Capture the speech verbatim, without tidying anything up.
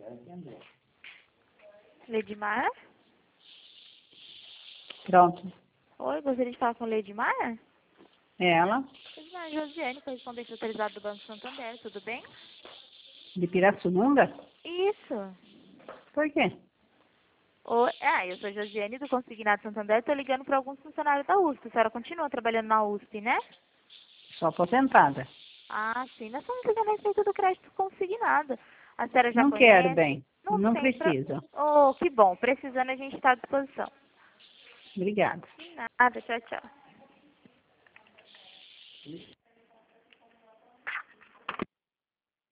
Ledimar? Pronto. Oi, gostaria de falar com Ledimar? É ela, Ledimar, Josiane, correspondente autorizado do Banco Santander, tudo bem? de Pirassununga? Isso. Por quê? Oi, ah, eu sou Josiane do Consignado Santander, estou ligando para alguns funcionários da U S P. A senhora continua trabalhando na U S P, né? Sou aposentada. Ah, sim, nós estamos ligando a respeito do crédito consignado. A senhora já Não quero, conhece? bem. Não Não tem pro... preciso. Oh, que bom. Precisando, a gente está à disposição. Obrigada. De nada, tchau, tchau.